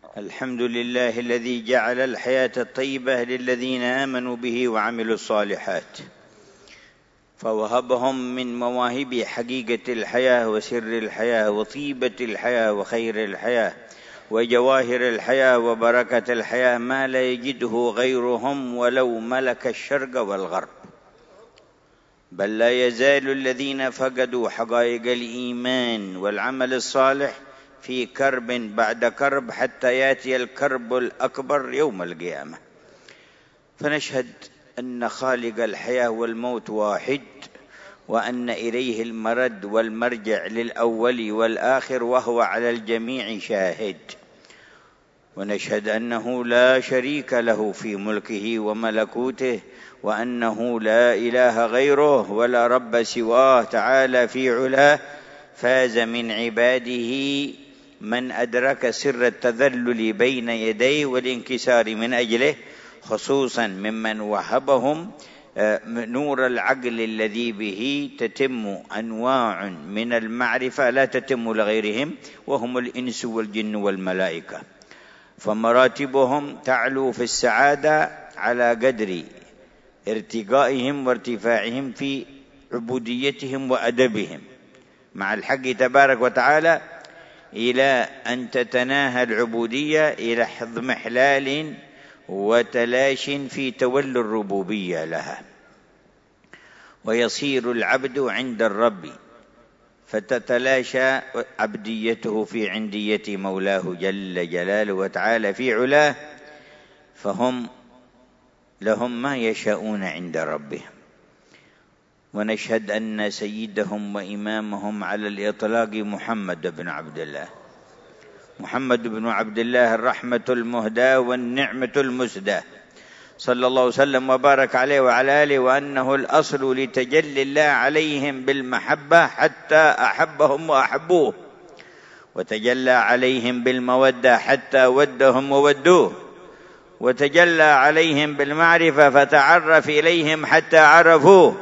الحمد لله الذي جعل الحياة الطيبة للذين آمنوا به وعملوا الصالحات، فوهبهم من مواهب حقيقة الحياة وسر الحياة وطيبة الحياة وخير الحياة وجواهر الحياة وبركة الحياة ما لا يجده غيرهم ولو ملك الشرق والغرب. بل لا يزال الذين فقدوا حقائق الإيمان والعمل الصالح في كرب بعد كرب حتى يأتي الكرب الأكبر يوم القيامة. فنشهد أن خالق الحياة والموت واحد، وأن إليه المرد والمرجع للأول والآخر، وهو على الجميع شاهد. ونشهد أنه لا شريك له في ملكه وملكوته، وأنه لا إله غيره ولا رب سواه تعالى في علاه. فاز من عباده من أدرك سر التذلل بين يديه والانكسار من أجله، خصوصا ممن وهبهم نور العقل الذي به تتم أنواع من المعرفة لا تتم لغيرهم، وهم الإنس والجن والملائكة. فمراتبهم تعلو في السعادة على قدر ارتقائهم وارتفاعهم في عبوديتهم وأدبهم مع الحق تبارك وتعالى، إلى أن تتناهى العبودية إلى اضمحلال وتلاش في تولي الربوبية لها، ويصير العبد عند الرب فتتلاشى عبديته في عندية مولاه جل جلاله وتعالى في علاه. فهم لهم ما يشاءون عند ربهم. ونشهد أن سيدهم وإمامهم على الإطلاق محمد بن عبد الله، محمد بن عبد الله الرحمة المهداة والنعمة المسداة، صلى الله وسلم وبارك عليه وعلى آله، وأنه الأصل لتجلي الله عليهم بالمحبة حتى أحبهم وأحبوه، وتجلى عليهم بالمودة حتى ودهم وودوه، وتجلى عليهم بالمعرفة فتعرف إليهم حتى عرفوه،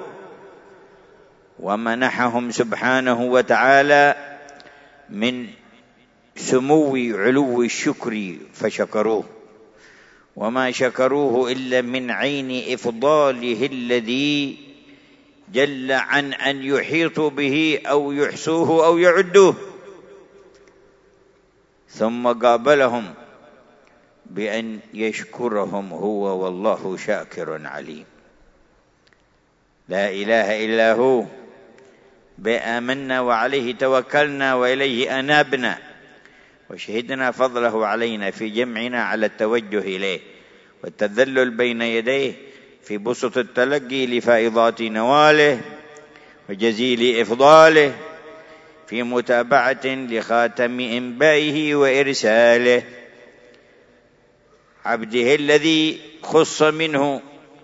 ومنحهم سبحانه وتعالى من سمو علو الشكر فشكروه، وما شكروه إلا من عين إفضاله الذي جل عن أن يحيطوا به أو يحصوه أو يعدوه. ثم قابلهم بأن يشكرهم هو والله شاكر عليم. لا إله إلا هو، بآمنا وعليه توكلنا وإليه أنابنا، وشهدنا فضله علينا في جمعنا على التوجه إليه والتذلل بين يديه في بسط التلقي لفائضات نواله وجزيل إفضاله، في متابعة لخاتم إنبائه وإرساله، عبده الذي خص منه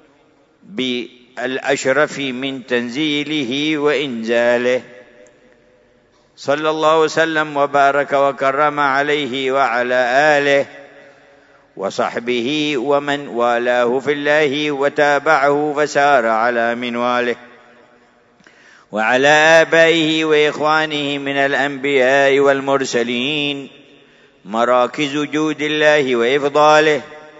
بالأشرف من تنزيله وإنزاله، صلى الله وسلم وبارك وكرم عليه وعلى آله وصحبه ومن والاه في الله وتابعه فسار على منواله، وعلى آبائه وإخوانه من الأنبياء والمرسلين، مراكز جود الله وإفضاله،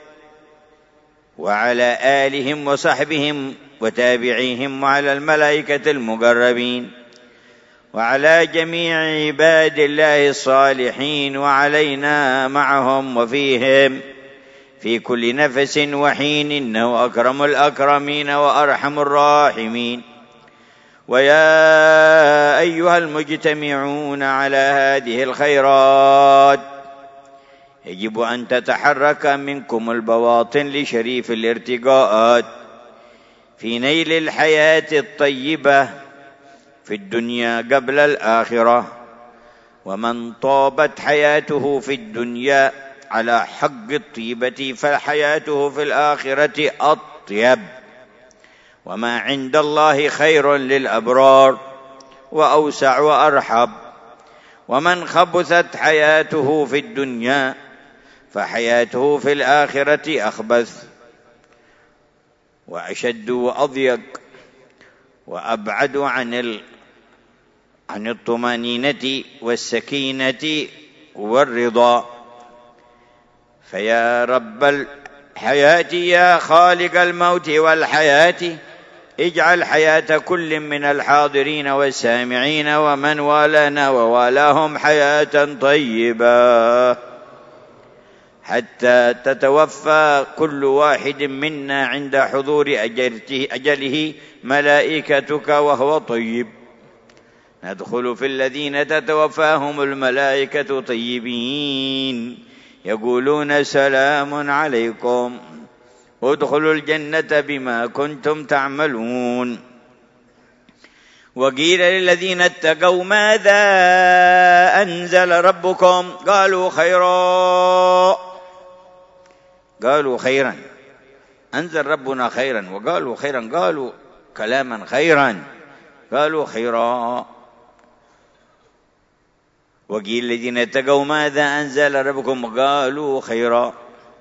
وعلى آلهم وصحبهم وتابعيهم، وعلى الملائكة المقربين، وعلى جميع عباد الله الصالحين، وعلينا معهم وفيهم في كل نفس وحين، إنه أكرم الأكرمين وأرحم الراحمين. ويا أيها المجتمعون على هذه الخيرات، يجب أن تتحرك منكم البواطن لشريف الارتقاءات في نيل الحياة الطيبة في الدنيا قبل الآخرة. ومن طابت حياته في الدنيا على حق الطيبة فحياته في الآخرة أطيب، وما عند الله خير للأبرار وأوسع وأرحب. ومن خبثت حياته في الدنيا فحياته في الآخرة أخبث وأشد وأضيق وأبعد عن الطمأنينة والسكينة والرضا. فيا رب الحياة يا خالق الموت والحياة اجعل حياة كل من الحاضرين والسامعين ومن والانا ووالاهم حياة طيبة حتى تتوفى كل واحد منا عند حضور أجله ملائكتك وهو طيب. ندخل في الذين تتوفاهم الملائكة طيبين يقولون سلام عليكم ادخلوا الجنة بما كنتم تعملون. وقيل للذين اتقوا ماذا أنزل ربكم قالوا خيرا أنزل ربنا خيرا وقالوا خيرا قالوا كلاما خيرا قالوا خيرا. وقيل الذين اتقوا ماذا أنزل ربكم قالوا خيرا.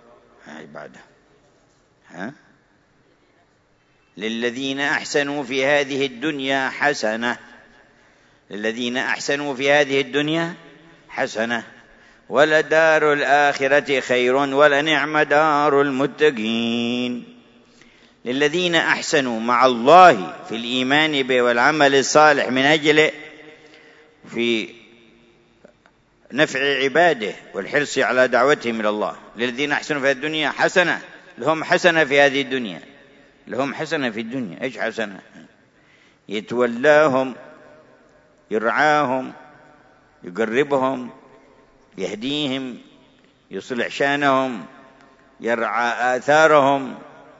للذين أحسنوا في هذه الدنيا حسنة للذين أحسنوا في هذه الدنيا حسنة ولدار الآخرة خير ولنعم دار المتقين. للذين أحسنوا مع الله في الإيمان به والعمل الصالح من أجل في نفع عباده والحرص على دعوتهم إلى الله. للذين أحسنوا في الدنيا حسنة لهم حسنة في هذه الدنيا لهم حسنة في الدنيا. إيش حسنة؟ يتولاهم يرعاهم يقربهم يهديهم يصلح شانهم يرعى آثارهم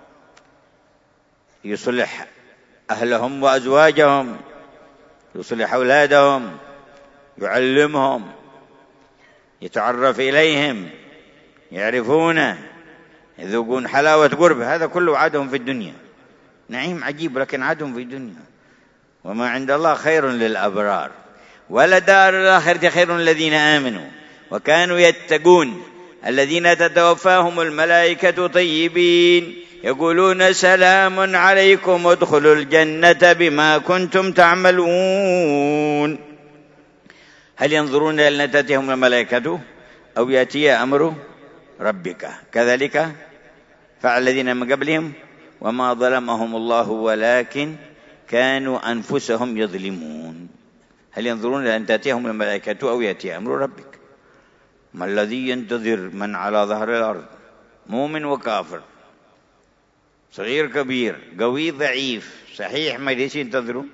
يصلح أهلهم وأزواجهم يصلح أولادهم يعلمهم يتعرف إليهم يعرفونه يذوقون حلاوة قرب. هذا كله عادهم في الدنيا نعيم عجيب لكن عادهم في الدنيا. وما عند الله خير للأبرار ولدار الآخرة خير الذين آمنوا وكانوا يتقون الذين تتوفاهم الملائكة طيبين يقولون سلام عليكم ادخلوا الجنة بما كنتم تعملون. هل ينظرون إلى أن تأتيهم الملائكة أو يأتي أمر ربك كذلك فعل الذين من قبلهم وما ظلمهم الله ولكن كانوا أنفسهم يظلمون. هل ينظرون إلى أن تأتيهم الملائكة أو يأتي أمر ربك؟ ما الذي ينتظر من على ظهر الأرض مؤمن وكافر صغير كبير قوي ضعيف صحيح ما ليش ينتظرون؟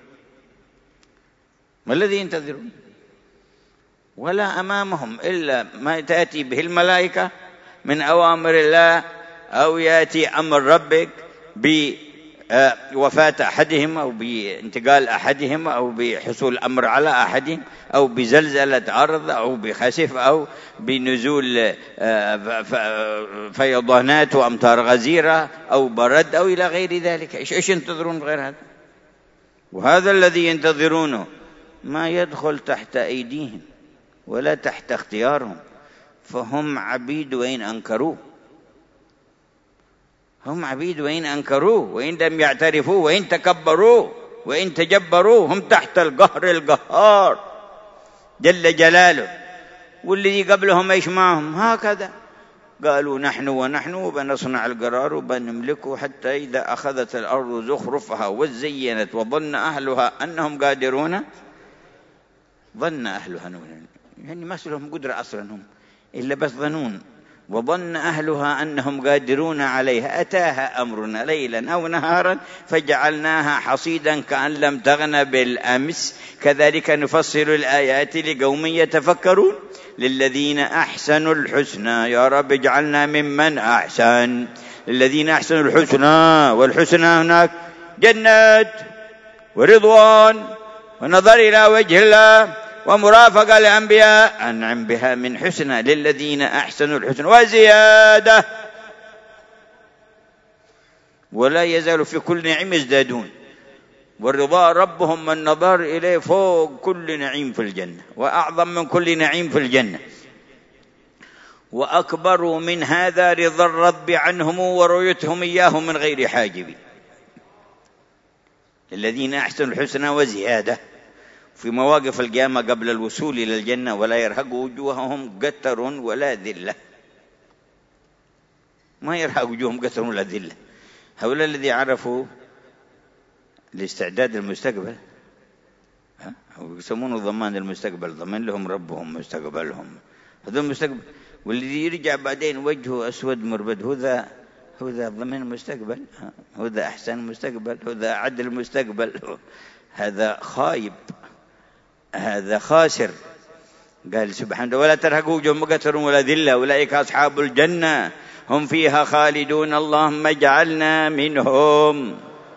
ما الذي ينتظرون؟ ولا أمامهم إلا ما تأتي به الملائكة من أوامر الله أو يأتي أمر ربك بوفاة أحدهم أو بانتقال أحدهم أو بحصول أمر على أحدهم أو بزلزلة أرض أو بخسف أو بنزول فيضانات وأمطار غزيرة أو برد أو إلى غير ذلك. إيش ينتظرون غير هذا؟ وهذا الذي ينتظرونه ما يدخل تحت أيديهم ولا تحت اختيارهم فهم عبيد وإن أنكروه هم عبيد وإن أنكروه وإن لم يعترفوا وإن تكبروا وإن تجبروا هم تحت القهر القهار جل جلاله. والذي قبلهم إيش معهم هكذا قالوا نحن ونحن بنصنع القرار وبنملكه حتى إذا أخذت الأرض زخرفها وزينت وظن أهلها أنهم قادرون ظن أهلها يعني ما لهم قدرة أصلا هم إلا بس ظنون. وظن أهلها أنهم قادرون عليها أتاها أمرنا ليلا أو نهارا فجعلناها حصيدا كأن لم تغن بالأمس كذلك نفصل الآيات لقوم يتفكرون. للذين أحسنوا الحسنى يا رب اجعلنا ممن أحسن. للذين أحسنوا الحسنى والحسنى هناك جنات ورضوان ونظر إلى وجه الله ومرافقة لأنبياء أنعم بها من حسنى. للذين أحسنوا الحسنى وزيادة ولا يزال في كل نعيم يزدادون. والرضا ربهم النظر إليه فوق كل نعيم في الجنة وأعظم من كل نعيم في الجنة. وأكبر من هذا رضا الرب عنهم ورؤيتهم إياه من غير حاجب. للذين أحسنوا الحسنى وزيادة في مواقف القيامة قبل الوصول إلى الجنة ولا يرهق وجوههم قتر ولا ذلة. ما يرهق وجوههم قتر ولا ذلة. هؤلاء الذي عرفوا الاستعداد للمستقبل، يسمونه ضمان المستقبل، ضمن لهم ربهم مستقبلهم، هذا المستقبل. والذي يرجع بعدين وجهه أسود مربد، هذا ضمن المستقبل، هذا أحسن المستقبل، هذا عدل المستقبل، هذا خايب، هذا خاسر. قال سبحانه: ولا ترهقوا وجوههم قتر ولا ذلة أولئك أصحاب الجنة هم فيها خالدون. اللهم اجعلنا منهم.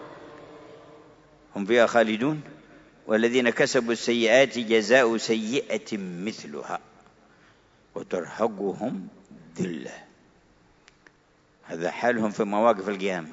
هم فيها خالدون. والذين كسبوا السيئات جزاء سيئة مثلها وترهقهم ذلة. هذا حالهم في مواقف القيامة.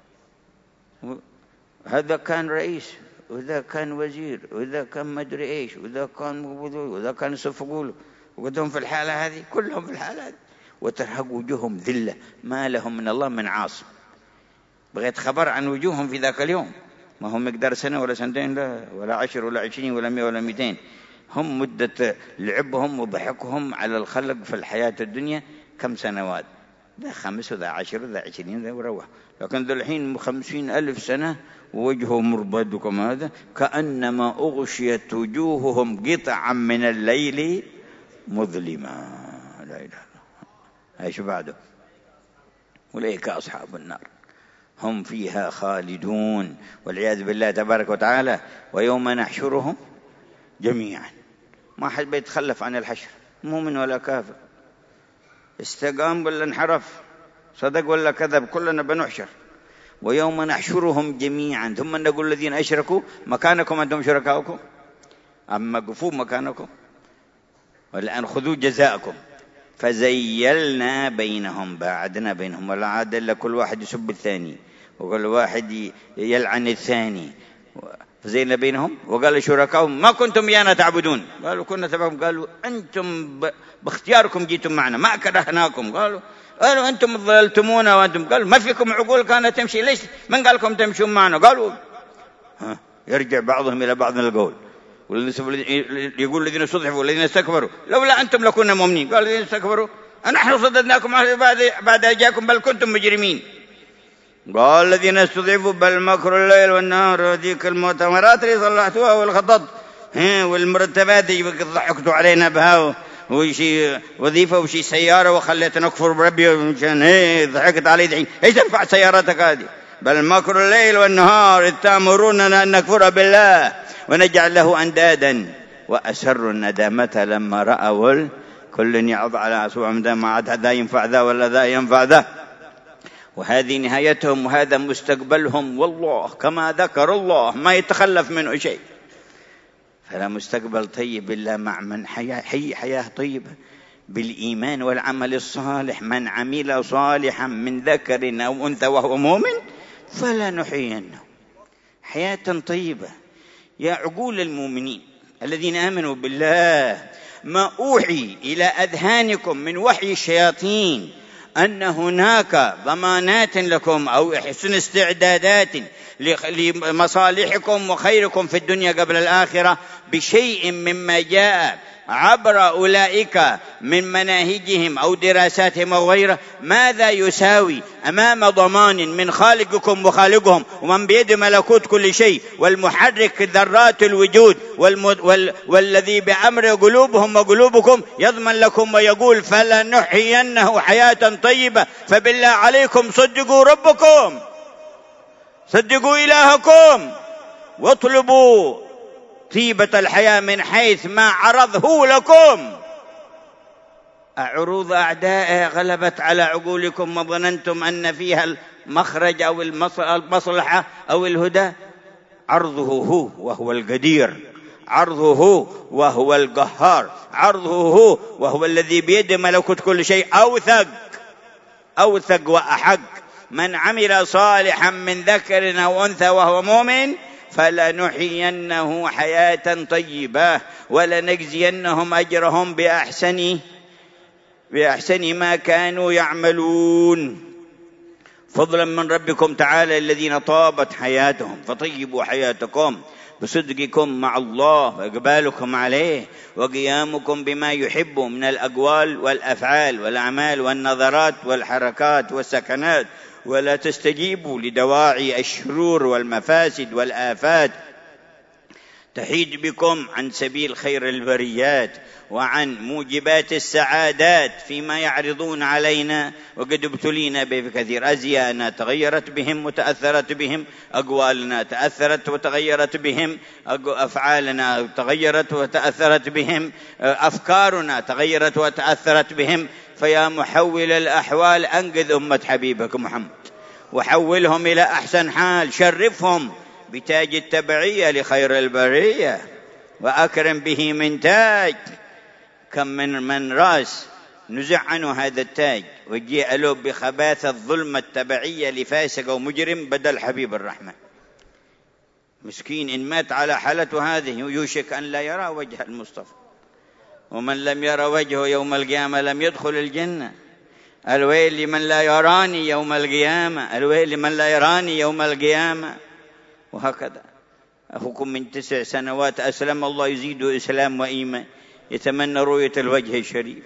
هذا كان رئيس، وذا كان وزير، وذا كان مدري ايش، وذا كان وذا كان يصفقوا، وقدهم في الحالة هذه، كلهم في الحالة هذه. وترهق وجوههم ذلة، ما لهم من الله من عاصم. بغيت خبر عن وجوههم في ذاك اليوم، ما هم مقدار سنة ولا سنتين، لا ولا 10 ولا 20 ولا 100 ولا 200. هم مدة لعبهم وضحكهم على الخلق في الحياة الدنيا كم سنوات، ذا 5 وذا 10 وذا 20 وروح. لكن ذا الحين 50,000 سنة ووجهه مربد كما هذا، كأنما أغشيت وجوههم قطعا من الليل مظلما. لا إله إلا الله. ايش بعده؟ أولئك أصحاب النار هم فيها خالدون، والعياذ بالله تبارك وتعالى. ويوم نحشرهم جميعا، ما حد بيتخلف عن الحشر، مؤمن ولا كافر، استقام ولا انحرف، صدق ولا كذب، كلنا بنحشر. ويوم نحشرهم جميعا ثم نقول الذين أشركوا مكانكم أنتم شركاؤكم، أما قفوا مكانكم والآن خذوا جزاءكم. فزيلنا بينهم، باعدنا بينهم، ولا عاد إلا كل واحد يسب الثاني وكل واحد يلعن الثاني. فزيلنا بينهم وقال شركاؤهم ما كنتم إيانا تعبدون، قالوا كنا تبعكم، قالوا أنتم باختياركم جيتم معنا ما كرهناكم، قالوا أنتم ضللتمونا وأنتم، قالوا ما فيكم عقول كانت تمشي، ليش من قال لكم تمشون معنا؟ قالوا يرجع بعضهم إلى بعض القول، يقول الذين استضعفوا والذين استكبروا لولا أنتم لكنا مؤمنين، قال الذين استكبروا نحن صددناكم بعد جاءكم بل كنتم مجرمين. قال الذين استضعفوا بل مكر الليل والنهار، وذيك المؤتمرات اللي صلحتوها والخطط والمرتبات اللي ضحكتوا علينا بها، وشي وظيفة وشي سيارة وخليتنا نكفر بربي عشان ضحكت علي دحين، ايش تنفع سيارتك هذه؟ بل مكر الليل والنهار إذ تأمروننا أن نكفر بالله ونجعل له أندادا وأسروا الندامة لما رأوا كل يعض على أصبع ما عاد ذا ينفع ذا ولا ذا ينفع ذا. وهذه نهايتهم وهذا مستقبلهم، والله كما ذكر الله ما يتخلف منه شيء. فلا مستقبل طيب إلا مع من حياة طيبة بالإيمان والعمل الصالح. من عمل صالحا من ذكر أو أنثى وهو مؤمن فلنحيينه حياة طيبة. يا عقول المؤمنين الذين آمنوا بالله، ما أوحي إلى أذهانكم من وحي الشياطين أن هناك ضمانات لكم أو حسن استعدادات لمصالحكم وخيركم في الدنيا قبل الآخرة بشيء مما جاء عبر أولئك من مناهجهم أو دراساتهم أو غيره، ماذا يساوي أمام ضمان من خالقكم وخالقهم ومن بيد ملكوت كل شيء والمحرك ذرات الوجود والذي بأمر قلوبهم وقلوبكم يضمن لكم ويقول فلنحيينه حياة طيبة. فبالله عليكم صدقوا ربكم، صدقوا إلهكم، واطلبوا طيبة الحياة من حيث ما عرضه لكم. عروض أعدائه غلبت على عقولكم وظننتم أن فيها المخرج أو المصلحة أو الهدى. عرضه هو وهو القدير، عرضه هو وهو القهار، عرضه هو وهو الذي بيده ملكوت كل شيء. أوثق وأحق. من عمل صالحا من ذكر أو أنثى وهو مؤمن فلنحيينه حياة طيبة ولنجزينهم أجرهم بأحسن ما كانوا يعملون، فضلا من ربكم تعالى الذين طابت حياتهم فطيبوا حياتكم بصدقكم مع الله وإقبالكم عليه وقيامكم بما يحب من الأقوال والأفعال والأعمال والنظرات والحركات والسكنات، ولا تستجيبوا لدواعي الشرور والمفاسد والآفات تحيد بكم عن سبيل خير البريات وعن موجبات السعادات فيما يعرضون علينا، وقد ابتلينا بكثير. أزياءنا تغيرت بهم وتأثرت بهم، أقوالنا تأثرت وتغيرت بهم، أفعالنا تغيرت وتأثرت بهم، أفكارنا تغيرت وتأثرت بهم. فيا محول الأحوال أنقذ أمة حبيبك محمد وحولهم إلى أحسن حال، شرفهم بتاج التبعية لخير البرية وأكرم به من تاج. كم من راس نزع عنه هذا التاج وجيء له بخباثة الظلم التبعية لفاسق ومجرم بدل حبيب الرحمن. مسكين إن مات على حالته هذه يوشك أن لا يرى وجه المصطفى، ومن لم يرى وجهه يوم القيامة لم يدخل الجنة. الويل لمن لا يراني يوم القيامة، الويل لمن لا يراني يوم القيامة. وهكذا أخوكم من 9 سنوات أسلم، الله يزيده إسلام وإيمان، يتمنى رؤية الوجه الشريف.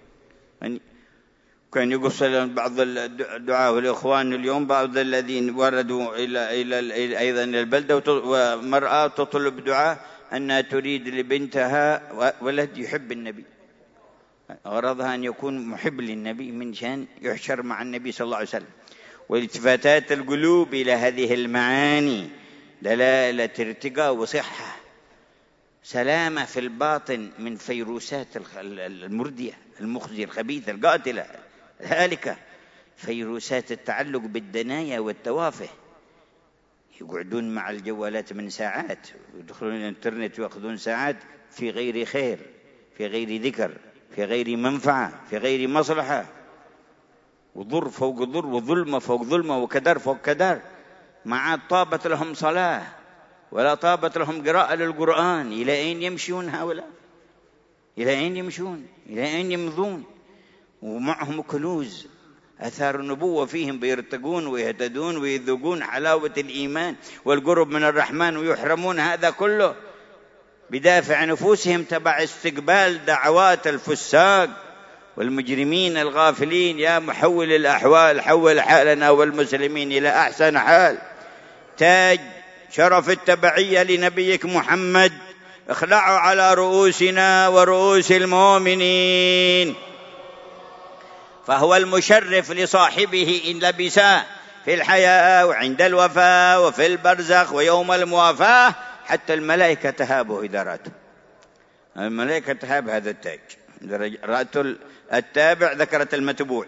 كان يقصل بعض الدعاء والإخوان اليوم، بعض الذين وردوا إلى أيضا البلدة، ومرأة تطلب دعاء أنها تريد لبنتها ولد يحب النبي، غرضها أن يكون محب للنبي من شان يحشر مع النبي صلى الله عليه وسلم. والتفاتات القلوب إلى هذه المعاني دلالة ارتقاء وصحة، سلامة في الباطن من فيروسات المردية المخزية الخبيثة القاتلة الهالكة، فيروسات التعلق بالدنايا والتوافه. يقعدون مع الجوالات من ساعات، يدخلون الانترنت ويأخذون ساعات في غير خير، في غير ذكر، في غير منفعة، في غير مصلحة، وضر فوق ضر وظلمة فوق ظلمة وكدر فوق كدر. ما عاد طابت لهم صلاة ولا طابت لهم قراءة للقرآن. إلى أين يمشون هؤلاء؟ إلى أين يمشون؟ إلى أين يمضون؟ ومعهم كنوز أثار النبوة فيهم، بيرتقون ويهتدون ويذوقون حلاوة الإيمان والقرب من الرحمن، ويحرمون هذا كله بدافع نفوسهم تبع استقبال دعوات الفساق والمجرمين الغافلين. يا محول الأحوال حول حالنا والمسلمين إلى أحسن حال. تاج شرف التبعية لنبيك محمد اخلعوا على رؤوسنا ورؤوس المؤمنين، فهو المشرف لصاحبه إن لبسا في الحياة وعند الوفاة وفي البرزخ ويوم الموافاة. حتى الملائكة تهابه إذا رأته، الملائكة تهاب هذا التاج. رأت التابع ذكرت المتبوع.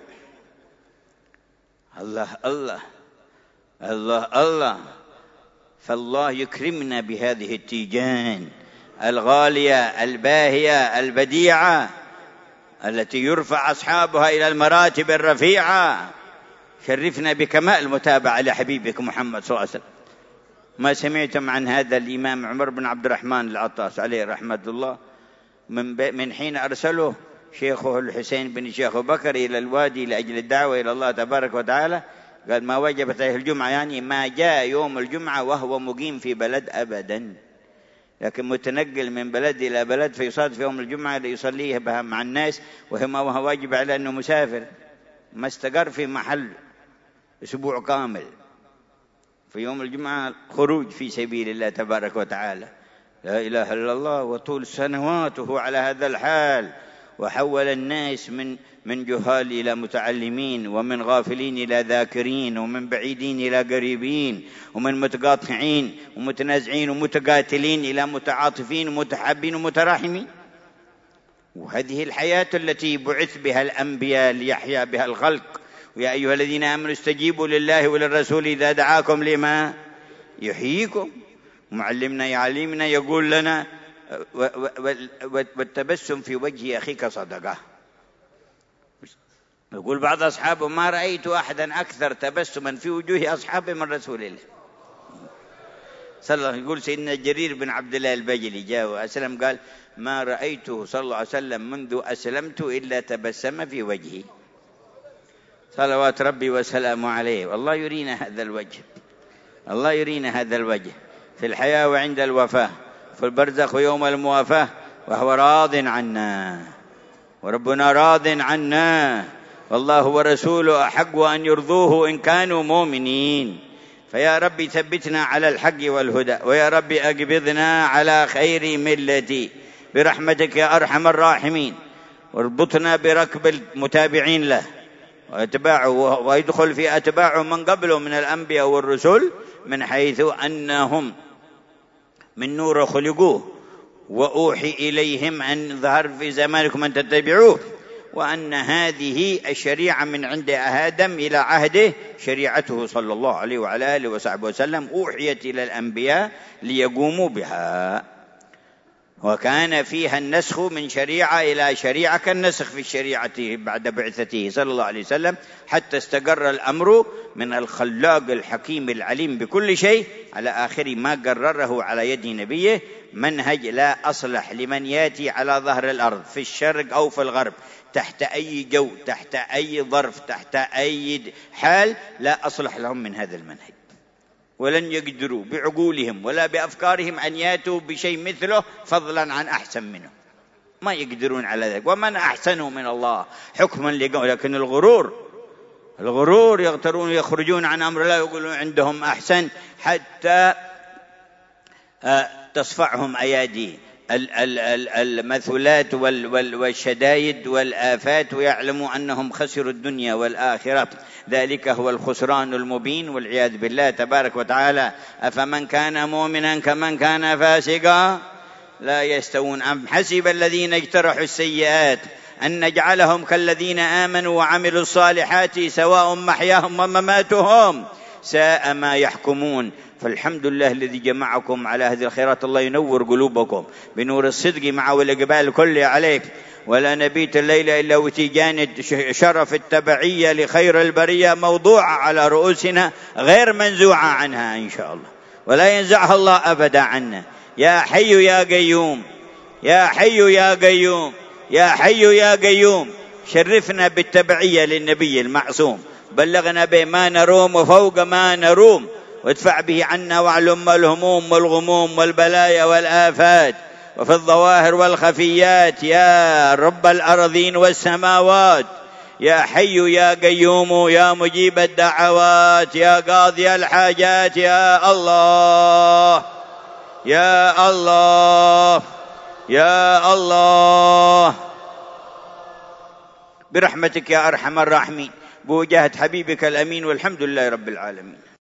الله الله الله الله. فالله يكرمنا بهذه التيجان الغالية الباهية البديعة التي يرفع أصحابها إلى المراتب الرفيعة. شرفنا بكمال المتابعة لحبيبك محمد صلى الله عليه وسلم. ما سمعتم عن هذا الإمام عمر بن عبد الرحمن العطاس عليه رحمة الله من حين أرسله شيخه الحسين بن شيخ بكر إلى الوادي لأجل الدعوة إلى الله تبارك وتعالى، قال ما وجبت عليه الجمعة، يعني ما جاء يوم الجمعة وهو مقيم في بلد أبدا، لكن متنقل من بلد إلى بلد فيصادف يوم الجمعة ليصليها بها مع الناس، وهو واجب على أنه مسافر، ما استقر في محل أسبوع كامل. في يوم الجمعة خروج في سبيل الله تبارك وتعالى، لا إله إلا الله. وطول سنواته على هذا الحال، وحول الناس من جهال إلى متعلمين، ومن غافلين إلى ذاكرين، ومن بعيدين إلى قريبين، ومن متقاطعين ومتنازعين ومتقاتلين إلى متعاطفين ومتحابين ومتراحمين. وهذه الحياة التي بعث بها الأنبياء ليحيا بها الخلق. ويا أيها الذين آمنوا استجيبوا لله وللرسول إذا دعاكم لما يحييكم. معلمنا يعلمنا يقول لنا والتبسم في وجه أخيك صدقة. يقول بعض أصحابه ما رأيت أحدا أكثر تبسما في وجوه أصحابه من رسول الله صلى الله عليه وسلم. يقول سيدنا جرير بن عبد الله البجلي جاء وأسلم قال ما رأيته صلى الله عليه وسلم منذ أسلمت إلا تبسم في وجهي، صلوات ربي وسلامه عليه. والله يرينا هذا الوجه، الله يرينا هذا الوجه. في الحياة وعند الوفاة، في البرزخ ويوم الموافاة، وهو راض عنا، وربنا راض عنا، والله ورسوله أحق أن يرضوه إن كانوا مؤمنين. فيا رب ثبتنا على الحق والهدى، ويا رب أقبضنا على خير ملتي برحمتك يا أرحم الراحمين، واربطنا بركب المتابعين له وأتباعه، ويدخل في أتباعه من قبله من الأنبياء والرسل، من حيث أنهم من نور خلقوه، وأوحي إليهم أن ظهر في زمانكم أن تتبعوه، وأن هذه الشريعة من عند آدم إلى عهده شريعته صلى الله عليه وعلى آله وصحبه وسلم، أوحيت إلى الأنبياء ليقوموا بها، وكان فيها النسخ من شريعة إلى شريعة كالنسخ في الشريعة بعد بعثته صلى الله عليه وسلم، حتى استقر الأمر من الخلاق الحكيم العليم بكل شيء على آخر ما قرره على يد نبيه، منهج لا أصلح لمن يأتي على ظهر الأرض في الشرق أو في الغرب، تحت أي جو، تحت أي ظرف، تحت أي حال، لا أصلح لهم من هذا المنهج، ولن يقدروا بعقولهم ولا بأفكارهم أن يأتوا بشيء مثله، فضلا عن أحسن منه، ما يقدرون على ذلك. ومن أحسن من الله حكما لقوم، لكن الغرور يغترون، يخرجون عن أمر الله يقولون عندهم أحسن، حتى تصفعهم أيادي المثلات والشدائد والآفات، ويعلموا أنهم خسروا الدنيا والآخرة، ذلك هو الخسران المبين والعياذ بالله تبارك وتعالى. أفمن كان مؤمنا كمن كان فاسقا لا يستوون، أم حسب الذين اجترحوا السيئات أن نجعلهم كالذين آمنوا وعملوا الصالحات سواء محياهم ومماتهم ساء ما يحكمون. فالحمد لله الذي جمعكم على هذه الخيرات، الله ينور قلوبكم بنور الصدق مع والإقبال كله عليك، ولا نبيت الليل إلا وتيجان شرف التبعية لخير البرية موضوع على رؤوسنا غير منزوعة عنها إن شاء الله، ولا ينزعها الله أبدا عنا. يا حي يا قيوم، يا حي يا قيوم، يا حي يا قيوم، شرفنا بالتبعية للنبي المعصوم، بلغنا بما نروم وفوق ما نروم، وادفع به عنا وعلم الهموم والغموم والبلايا والآفات، وفي الظواهر والخفيات يا رب الأرضين والسماوات، يا حي يا قيوم يا مجيب الدعوات يا قاضي الحاجات، يا الله يا الله يا الله، برحمتك يا أرحم الراحمين، بوجاهة حبيبك الأمين، والحمد لله رب العالمين.